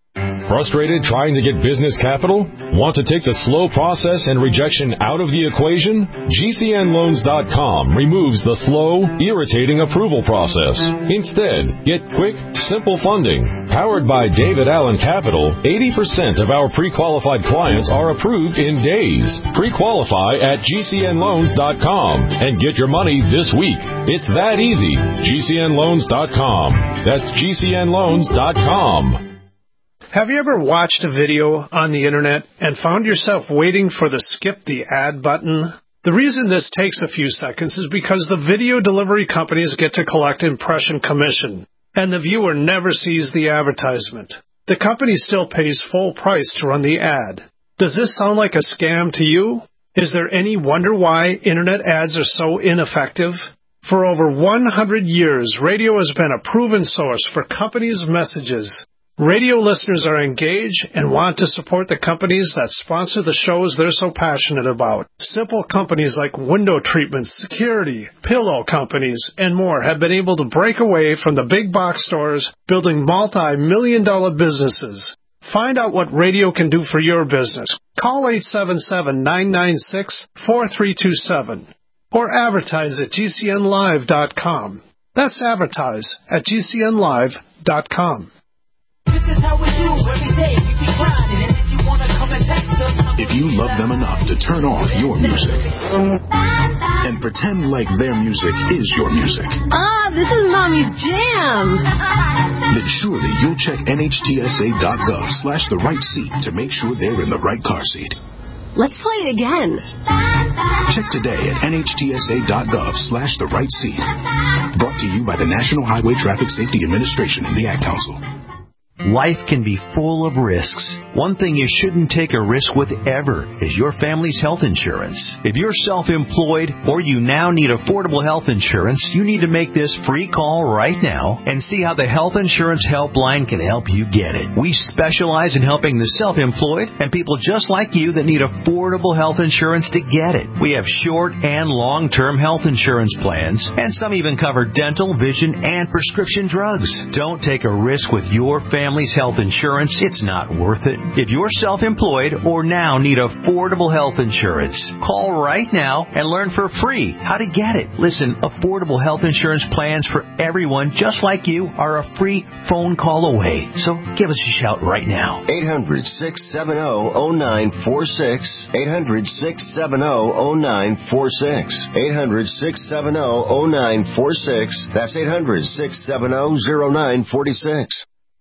Frustrated trying to get business capital? Want to take the slow process and rejection out of the equation? G C N loans dot com removes the slow, irritating approval process. Instead, get quick, simple funding. Powered by David Allen Capital, eighty percent of our pre-qualified clients are approved in days. Pre-qualify at G C N loans dot com and get your money this week. It's that easy. G C N loans dot com. That's G C N loans dot com. Have you ever watched a video on the internet and found yourself waiting for the skip the ad button? The reason this takes a few seconds is because the video delivery companies get to collect impression commission, and the viewer never sees the advertisement. The company still pays full price to run the ad. Does this sound like a scam to you? Is there any wonder why internet ads are so ineffective? For over one hundred years, radio has been a proven source for companies' messages. Radio listeners are engaged and want to support the companies that sponsor the shows they're so passionate about. Simple companies like window treatments, security, pillow companies, and more have been able to break away from the big box stores, building multi-million dollar businesses. Find out what radio can do for your business. Call eight seven seven, nine nine six, four three two seven or advertise at G C N live dot com. That's advertise at G C N live dot com. This is how we do every day. We be grinding, and if you wanna come and text us, if you love them enough to turn on your music and pretend like their music is your music, ah, this is Mommy's jam. then surely you'll check N H T S A dot gov slash the right seat to make sure they're in the right car seat. Let's play it again. Check today at N H T S A dot gov slash the right seat. Brought to you by the National Highway Traffic Safety Administration and the Ad Council. Life can be full of risks. One thing you shouldn't take a risk with ever is your family's health insurance. If you're self-employed or you now need affordable health insurance, you need to make this free call right now and see how the Health Insurance Helpline can help you get it. We specialize in helping the self-employed and people just like you that need affordable health insurance to get it. We have short and long-term health insurance plans, and some even cover dental, vision, and prescription drugs. Don't take a risk with your family. Family's health insurance, it's not worth it. If you're self-employed or now need affordable health insurance, call right now and learn for free how to get it. Listen, affordable health insurance plans for everyone just like you are a free phone call away. So give us a shout right now. eight hundred, six seven zero, zero nine four six. eight hundred, six seven zero, zero nine four six. eight hundred, six seven zero, zero nine four six. That's eight hundred, six seven zero, zero nine four six.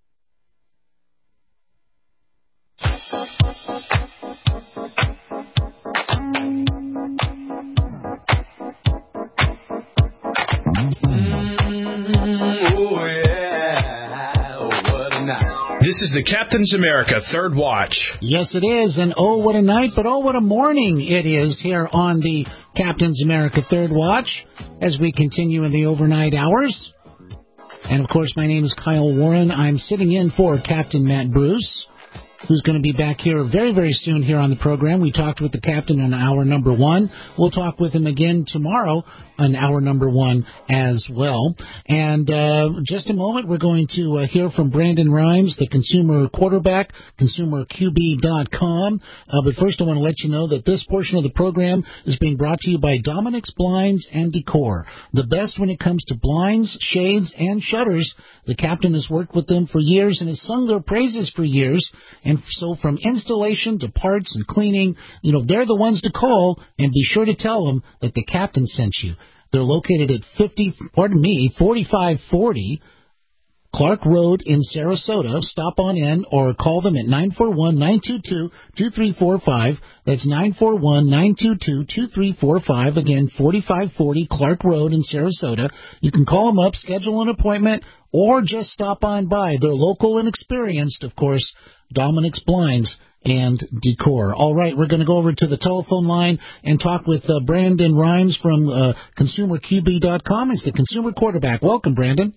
This is the Captain's America Third Watch. Yes, it is. And oh, what a night, but oh, what a morning it is here on the Captain's America Third Watch as we continue in the overnight hours. And, of course, my name is Kyle Warren. I'm sitting in for Captain Matt Bruce, who's going to be back here very, very soon here on the program. We talked with the captain in hour number one. We'll talk with him again tomorrow on hour number one as well. And uh, just a moment, we're going to uh, hear from Brandon Rhymes, the consumer quarterback, consumer Q B dot com. Uh, but first, I want to let you know that this portion of the program is being brought to you by Dominic's Blinds and Decor, the best when it comes to blinds, shades, and shutters. The captain has worked with them for years and has sung their praises for years. And so from installation to parts and cleaning, you know, they're the ones to call, and be sure to tell them that the captain sent you. They're located at fifty, pardon me, forty-five forty Clark Road in Sarasota. Stop on in or call them at nine four one, nine two two, two three four five. That's nine four one, nine two two, two three four five. Again, forty-five forty Clark Road in Sarasota. You can call them up, schedule an appointment, or just stop on by. They're local and experienced, of course. Dominic's Blinds and Decor. All right, we're going to go over to the telephone line and talk with uh, Brandon Rhymes from uh, consumer Q B dot com. He's the consumer quarterback. Welcome, Brandon.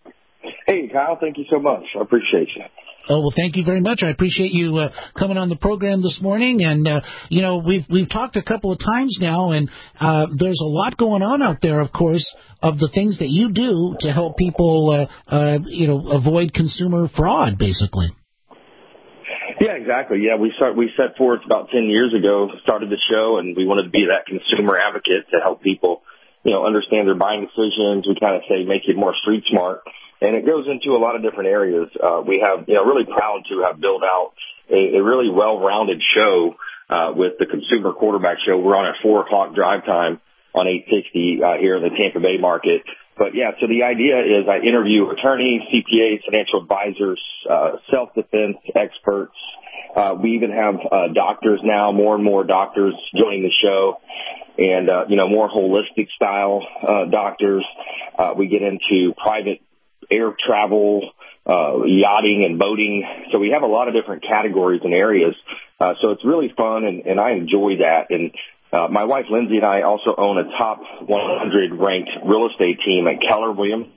Hey, Kyle, thank you so much. I appreciate you. Oh, well, thank you very much. I appreciate you uh, coming on the program this morning. And, uh, you know, we've we've talked a couple of times now, and uh, there's a lot going on out there, of course, of the things that you do to help people, uh, uh, you know, avoid consumer fraud, basically. Yeah, exactly. Yeah, we start, we set forth about ten years ago, started the show, and we wanted to be that consumer advocate to help people, you know, understand their buying decisions. We kind of say make it more street smart. And it goes into a lot of different areas. Uh, we have, you know, really proud to have built out a, a really well-rounded show uh, with the Consumer Quarterback Show. We're on at four o'clock drive time on eight sixty uh, here in the Tampa Bay market. But, yeah, so the idea is I interview attorneys, C P As, financial advisors, uh, self-defense experts. Uh, we even have uh, doctors now, more and more doctors joining the show, and, uh, you know, more holistic style uh, doctors. Uh, we get into private air travel, uh, yachting and boating. So we have a lot of different categories and areas. Uh, so it's really fun, and, and I enjoy that. And Uh, my wife, Lindsay, and I also own a top one hundred ranked real estate team at Keller Williams.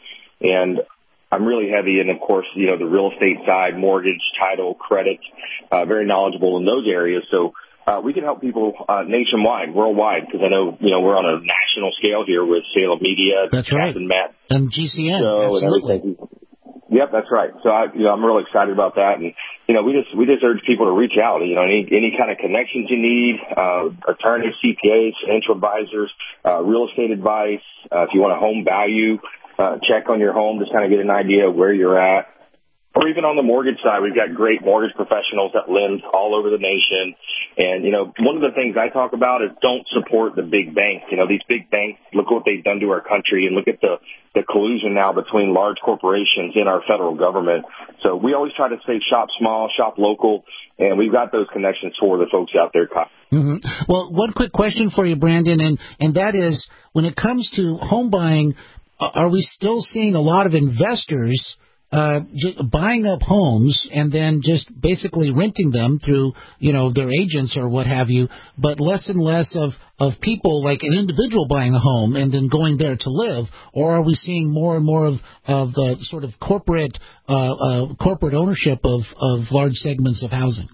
And I'm really heavy in, of course, you know, the real estate side, mortgage, title, credit, uh, very knowledgeable in those areas. So uh, we can help people uh, nationwide, worldwide, because I know, you know, we're on a national scale here with Salem Media. That's right. And Matt. And G C N, so, absolutely. And Yep, that's right. So I, you know, I'm really excited about that. And, you know, we just, we just urge people to reach out, you know, any, any kind of connections you need, uh, attorneys, C P As, financial advisors, uh, real estate advice. Uh, if you want a home value, uh, check on your home, just kind of get an idea of where you're at. Or even on the mortgage side, we've got great mortgage professionals that lend all over the nation. And, you know, one of the things I talk about is don't support the big banks. You know, these big banks, look what they've done to our country, and look at the, the collusion now between large corporations and our federal government. So we always try to say shop small, shop local, and we've got those connections for the folks out there. Mm-hmm. Well, one quick question for you, Brandon, and, and that is, when it comes to home buying, are we still seeing a lot of investors Uh, just buying up homes and then just basically renting them through, you know, their agents or what have you, but less and less of, of people, like an individual buying a home and then going there to live? Or are we seeing more and more of, of the sort of corporate, uh, uh, corporate ownership of, of large segments of housing?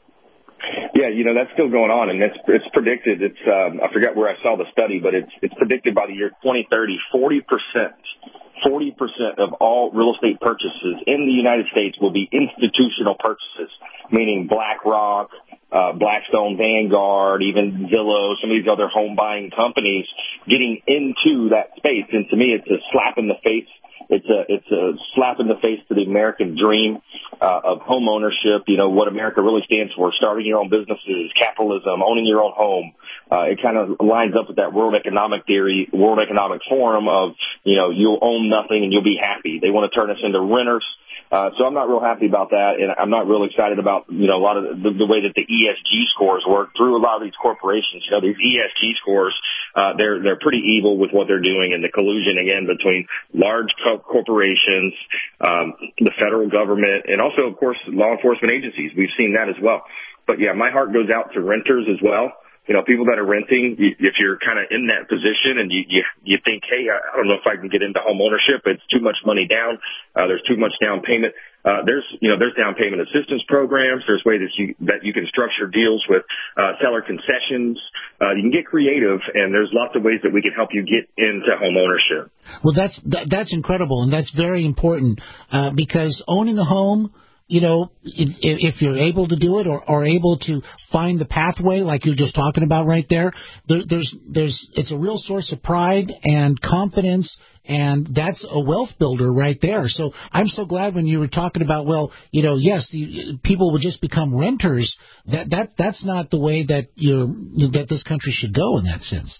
Yeah, you know, that's still going on, and it's, it's predicted. It's, um, I forgot where I saw the study, but it's, it's predicted by the year twenty thirty, forty percent forty percent of all real estate purchases in the United States will be institutional purchases, meaning BlackRock, uh, Blackstone, Vanguard, even Zillow, some of these other home buying companies getting into that space. And to me, it's a slap in the face. It's a, it's a slap in the face to the American dream, uh, of home ownership. You know, what America really stands for: starting your own businesses, capitalism, owning your own home. Uh, it kind of lines up with that World Economic Theory, World Economic Forum of, you know, you'll own nothing and you'll be happy. They want to turn us into renters. Uh, so I'm not real happy about that, and I'm not real excited about, you know, a lot of the, the way that the E S G scores work through a lot of these corporations. You know, these E S G scores, uh, they're, they're pretty evil with what they're doing, and the collusion, again, between large co- corporations, um, the federal government, and also, of course, law enforcement agencies. We've seen that as well. But, yeah, my heart goes out to renters as well. You know, people that are renting, if you're kind of in that position and you, you, you think, hey, I don't know if I can get into home ownership. It's too much money down. Uh, there's too much down payment. Uh, there's, you know, there's down payment assistance programs. There's ways that you, that you can structure deals with, uh, seller concessions. Uh, you can get creative, and there's lots of ways that we can help you get into home ownership. Well, that's, that, that's incredible, and that's very important, uh, because owning a home, you know, if, if you're able to do it or are able to find the pathway like you're just talking about right there, there, there's, there's, it's a real source of pride and confidence, and that's a wealth builder right there. So I'm so glad when you were talking about, well, you know, yes, the, people will just become renters. That, that, that's not the way that you're, that this country should go in that sense.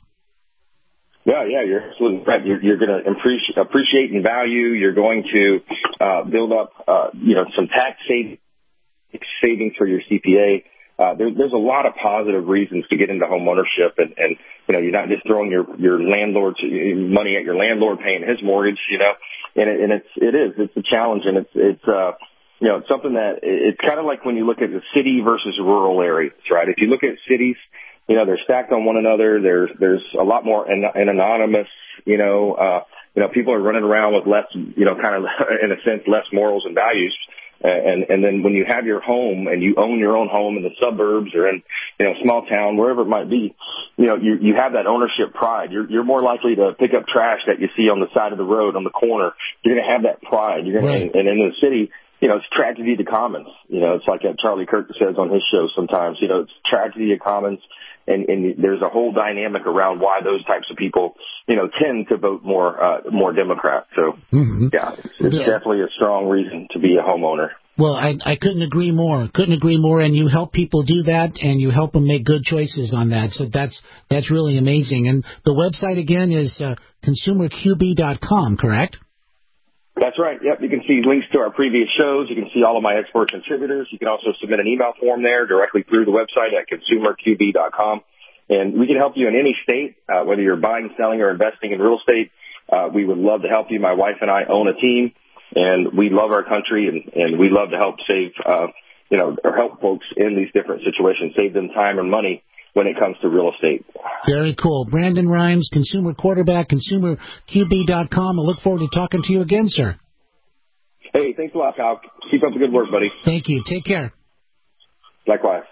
Yeah, yeah, you're absolutely right. You're, you're going to appreciate, appreciate and value. You're going to uh, build up, uh, you know, some tax savings, savings for your C P A. Uh, there, there's a lot of positive reasons to get into home ownership, and, and you know, you're not just throwing your your landlord's money at your landlord paying his mortgage, you know, and it, and it's it is it's a challenge, and it's it's uh, you know, it's something that it's kind of like when you look at the city versus rural areas, right? If you look at cities, you know, they're stacked on one another. There's, there's a lot more an, an anonymous, you know, uh, you know, people are running around with less, you know, kind of in a sense, less morals and values. And, and then when you have your home and you own your own home in the suburbs or in, you know, small town, wherever it might be, you know, you, you have that ownership pride. You're, you're more likely to pick up trash that you see on the side of the road on the corner. You're going to have that pride. You're going right. to, and in the city, you know, it's tragedy to commons. You know, it's like Charlie Kirk says on his show sometimes, you know, it's tragedy to commons. And, and there's a whole dynamic around why those types of people, you know, tend to vote more, uh, more Democrat. So, mm-hmm. yeah, it's, it's yeah. definitely a strong reason to be a homeowner. Well, I, I couldn't agree more. Couldn't agree more. And you help people do that, and you help them make good choices on that. So that's that's really amazing. And the website again is uh, consumer q b dot com, correct? That's right. Yep. You can see links to our previous shows. You can see all of my expert contributors. You can also submit an email form there directly through the website at consumer q b dot com. And we can help you in any state, uh, whether you're buying, selling, or investing in real estate. Uh, we would love to help you. My wife and I own a team, and we love our country, and, and we love to help save, uh, you know, or help folks in these different situations, save them time and money when it comes to real estate. Very cool. Brandon Rhymes, consumer quarterback, consumer q b dot com. I look forward to talking to you again, sir. Hey, thanks a lot, Kyle. Keep up the good work, buddy. Thank you. Take care. Likewise.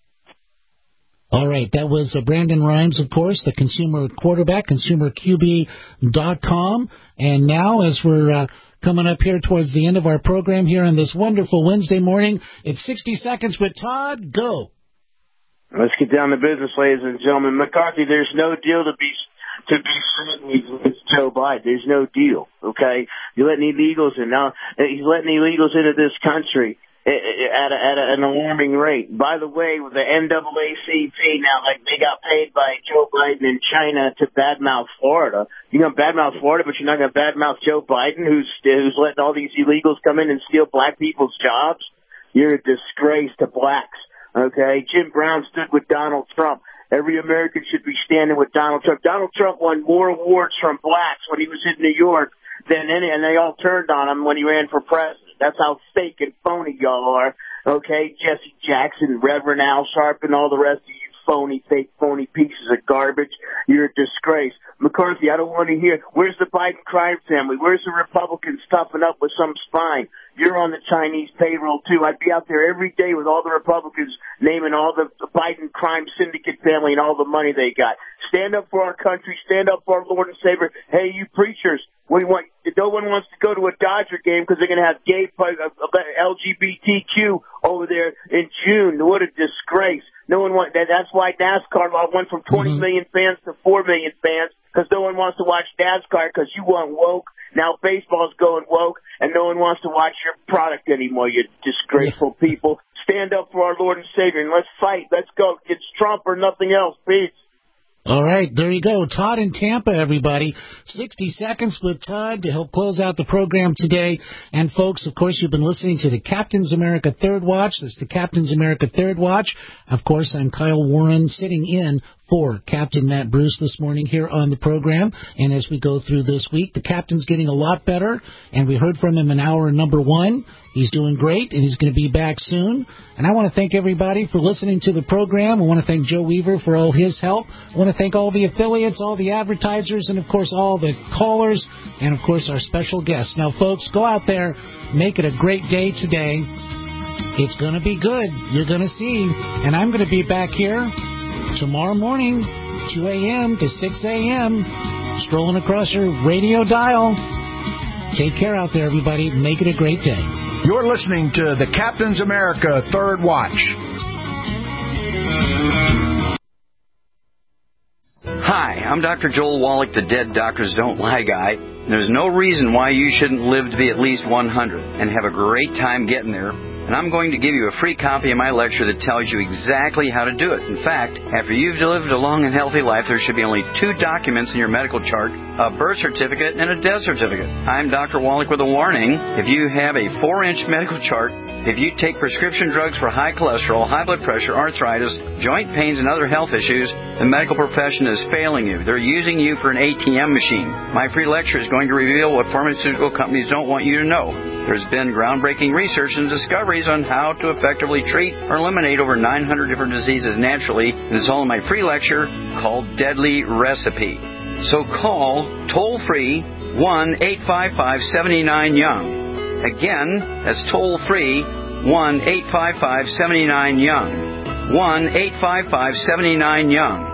All right, that was uh, Brandon Rhymes, of course, the consumer quarterback, consumer q b dot com. And now, as we're uh, coming up here towards the end of our program here on this wonderful Wednesday morning, it's sixty seconds with Todd. Go. Let's get down to business, ladies and gentlemen. McCarthy, there's no deal to be to be friendly with Joe Biden. There's no deal, okay? You're letting illegals in. Now, he's letting illegals into this country at, a, at a, an alarming rate. By the way, with the N double A C P, now, like, they got paid by Joe Biden in China to badmouth Florida. You're going to badmouth Florida, but you're not going to badmouth Joe Biden, who's, who's letting all these illegals come in and steal black people's jobs? You're a disgrace to blacks. Okay, Jim Brown stood with Donald Trump. Every American should be standing with Donald Trump. Donald Trump won more awards from blacks when he was in New York than any, and they all turned on him when he ran for president. That's how fake and phony y'all are. Okay, Jesse Jackson, Reverend Al Sharpton, all the rest of you phony, fake, phony pieces of garbage. You're a disgrace. McCarthy, I don't want to hear, where's the Biden crime family? Where's the Republicans toughing up with some spine? You're on the Chinese payroll, too. I'd be out there every day with all the Republicans naming all the Biden crime syndicate family and all the money they got. Stand up for our country. Stand up for our Lord and Savior. Hey, you preachers, what do you want? No one wants to go to a Dodger game because they're going to have gay, L G B T Q over there in June. What a disgrace. No one wants that. That's why NASCAR went from twenty million fans to four million fans, because no one wants to watch NASCAR because you want woke. Now baseball's going woke, and no one wants to watch your product anymore, you disgraceful people. Stand up for our Lord and Savior, and let's fight. Let's go. It's Trump or nothing else. Peace. All right, there you go. Todd in Tampa, everybody. sixty seconds with Todd to help close out the program today. And, folks, of course, you've been listening to the Captain's America Third Watch. This is the Captain's America Third Watch. Of course, I'm Kyle Warren, sitting in for Captain Matt Bruce this morning here on the program. And as we go through this week, the captain's getting a lot better, and we heard from him in hour number one. He's doing great, and he's going to be back soon. And I want to thank everybody for listening to the program. I want to thank Joe Weaver for all his help. I want to thank all the affiliates, all the advertisers, and, of course, all the callers, and, of course, our special guests. Now, folks, go out there, make it a great day today. It's going to be good. You're going to see. And I'm going to be back here tomorrow morning, two a.m. to six a.m., strolling across your radio dial. Take care out there, everybody. Make it a great day. You're listening to the Captain's America Third Watch. Hi, I'm Doctor Joel Wallach, the Dead Doctors Don't Lie guy. There's no reason why you shouldn't live to be at least one hundred and have a great time getting there. And I'm going to give you a free copy of my lecture that tells you exactly how to do it. In fact, after you've lived a long and healthy life, there should be only two documents in your medical chart, a birth certificate and a death certificate. I'm Doctor Wallach with a warning. If you have a four-inch medical chart, if you take prescription drugs for high cholesterol, high blood pressure, arthritis, joint pains, and other health issues, the medical profession is failing you. They're using you for an A T M machine. My free lecture is going to reveal what pharmaceutical companies don't want you to know. There's been groundbreaking research and discoveries on how to effectively treat or eliminate over nine hundred different diseases naturally. And it's all in my free lecture called Deadly Recipe. So call toll-free one eight five five, seven nine, young. Again, that's toll-free one eight five five, seven nine, young. one eight five five, seven nine, young.